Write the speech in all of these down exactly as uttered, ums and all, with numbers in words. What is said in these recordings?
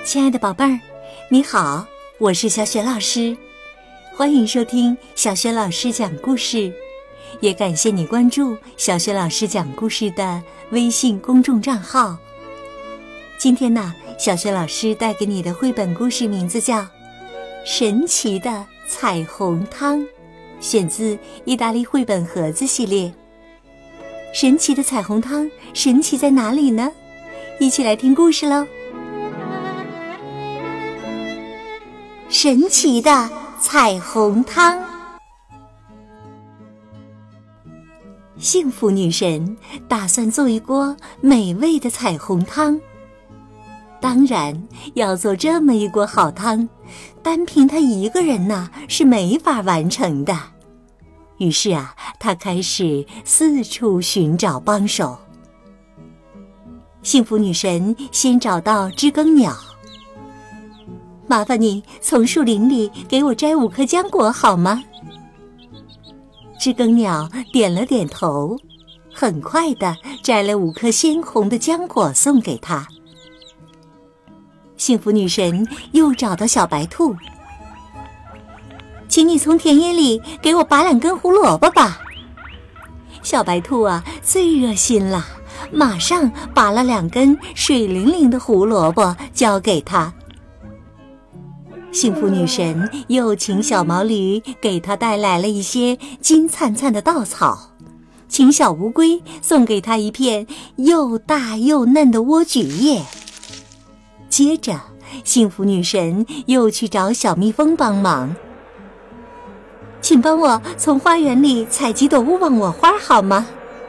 亲爱的宝贝儿，你好，我是小雪老师，欢迎收听小雪老师讲故事，也感谢你关注小雪老师讲故事的微信公众账号。今天呢，小雪老师带给你的绘本故事名字叫《神奇的彩虹汤》，选自意大利绘本盒子系列。神奇的彩虹汤，神奇在哪里呢？一起来听故事喽！神奇的彩虹汤。幸福女神打算做一锅美味的彩虹汤。当然，要做这么一锅好汤，单凭她一个人呢是没法完成的。于是啊，她开始四处寻找帮手。幸福女神先找到知更鸟，麻烦你从树林里给我摘五颗浆果好吗？知更鸟点了点头，很快地摘了五颗鲜红的浆果送给他。幸福女神又找到小白兔，请你从田野里给我拔两根胡萝卜吧。小白兔啊，最热心了，马上拔了两根水灵灵的胡萝卜交给他。幸福女神又请小毛驴给她带来了一些金灿灿的稻草，请小乌龟送给她一片又大又嫩的莴苣叶。接着，幸福女神又去找小蜜蜂帮忙，请帮我从花园里采几朵勿忘我花好吗？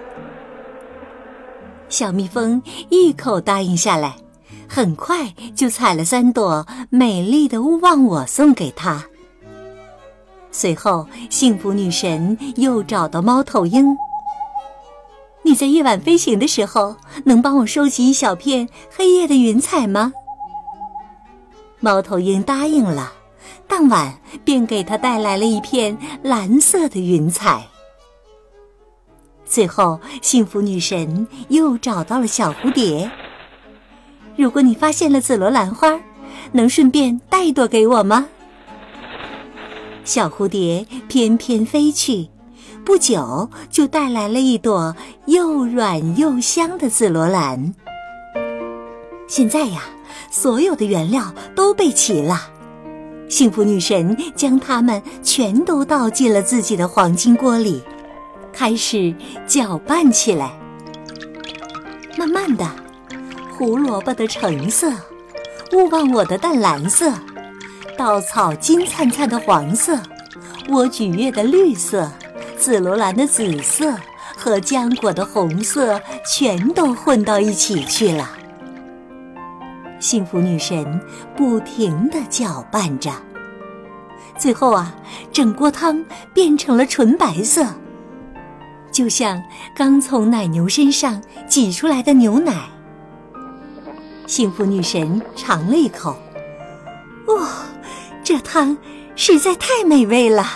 小蜜蜂一口答应下来，很快就采了三朵美丽的勿忘我送给他。随后，幸福女神又找到猫头鹰，你在夜晚飞行的时候，能帮我收集一小片黑夜的云彩吗？猫头鹰答应了，当晚便给他带来了一片蓝色的云彩。最后，幸福女神又找到了小蝴蝶，如果你发现了紫罗兰花，能顺便带一朵给我吗？小蝴蝶翩翩飞去，不久就带来了一朵又软又香的紫罗兰。现在呀，所有的原料都备齐了，幸福女神将它们全都倒进了自己的黄金锅里，开始搅拌起来。慢慢的，胡萝卜的橙色，勿忘我的淡蓝色，稻草金灿灿的黄色，莴苣叶的绿色，紫罗兰的紫色和浆果的红色全都混到一起去了。幸福女神不停地搅拌着，最后啊，整锅汤变成了纯白色，就像刚从奶牛身上挤出来的牛奶。幸福女神尝了一口，哦，这汤实在太美味了。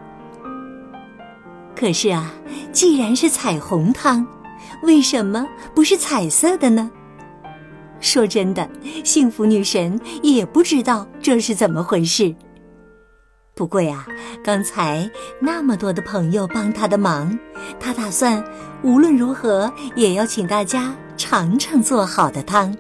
可是啊，既然是彩虹汤，为什么不是彩色的呢？说真的，幸福女神也不知道这是怎么回事。不过呀，刚才那么多的朋友帮她的忙，她打算无论如何也要请大家尝尝做好的汤。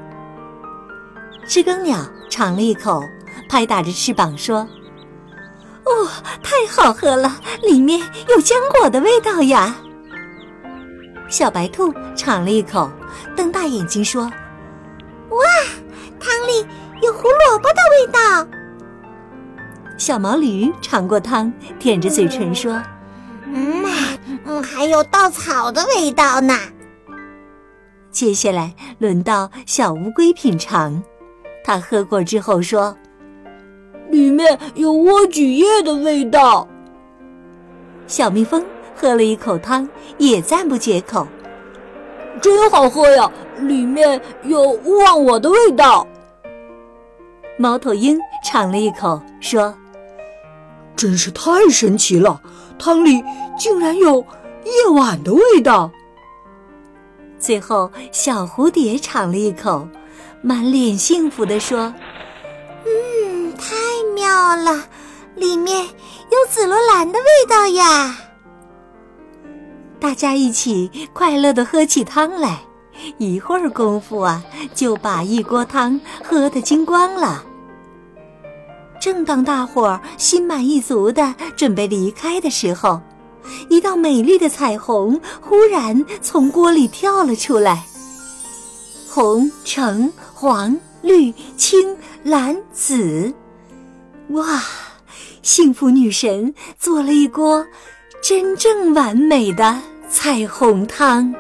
知更鸟尝了一口，拍打着翅膀说：哦，太好喝了，里面有浆果的味道呀。小白兔尝了一口，瞪大眼睛说：哇，汤里有胡萝卜的味道。小毛驴尝过汤，舔着嘴唇说： 嗯嗯，还有稻草的味道呢。 接下来轮到小乌龟品尝，他喝过之后说： 里面有莴苣叶的味道。 小蜜蜂喝了一口汤，也赞不绝口： 真好喝呀，里面有勿忘我的味道。 猫头鹰尝了一口说： 真是太神奇了，汤里竟然有夜晚的味道。 最后小蝴蝶尝了一口， 满脸幸福地说： 嗯，太妙了，里面有紫罗兰的味道呀！ 大家一起快乐地喝起汤来，一会儿功夫啊，就把一锅汤喝得精光了。正当大伙儿心满意足地准备离开的时候，一道美丽的彩虹忽然从锅里跳了出来。红、橙、黄、绿、青、蓝、紫，哇！幸福女神做了一锅真正完美的彩虹汤。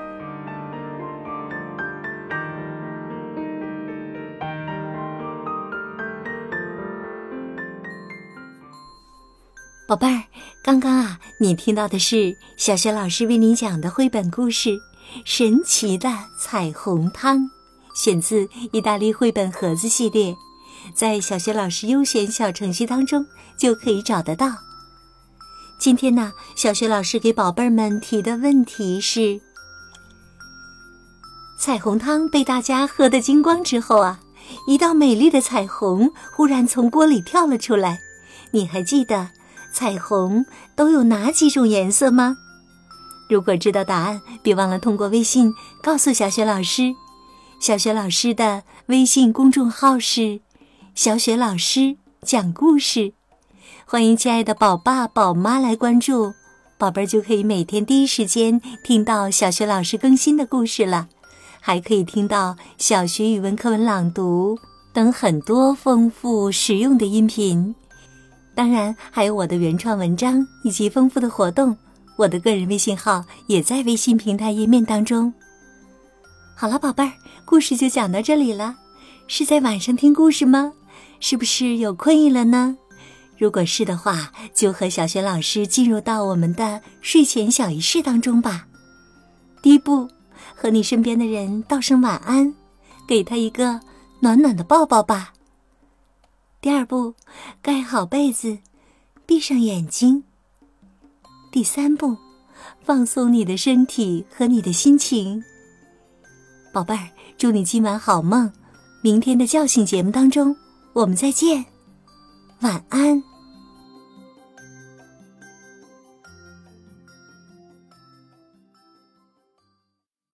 宝贝儿，刚刚啊，你听到的是小雪老师为你讲的绘本故事《神奇的彩虹汤》，选自意大利绘本盒子系列，在小雪老师优选小程序当中就可以找得到。今天呢，小雪老师给宝贝儿们提的问题是：彩虹汤被大家喝得精光之后啊，一道美丽的彩虹忽然从锅里跳了出来，你还记得彩虹都有哪几种颜色吗？如果知道答案，别忘了通过微信告诉小雪老师。小雪老师的微信公众号是小雪老师讲故事，欢迎亲爱的宝爸宝妈来关注，宝贝儿就可以每天第一时间听到小雪老师更新的故事了，还可以听到小学语文课文朗读等很多丰富实用的音频。当然还有我的原创文章以及丰富的活动，我的个人微信号也在微信平台页面当中。好了宝贝儿，故事就讲到这里了。是在晚上听故事吗？是不是有困意了呢？如果是的话，就和小雪老师进入到我们的睡前小仪式当中吧。第一步，和你身边的人道声晚安，给他一个暖暖的抱抱吧。第二步，盖好被子，闭上眼睛。第三步，放松你的身体和你的心情。宝贝儿，祝你今晚好梦，明天的叫醒节目当中我们再见，晚安。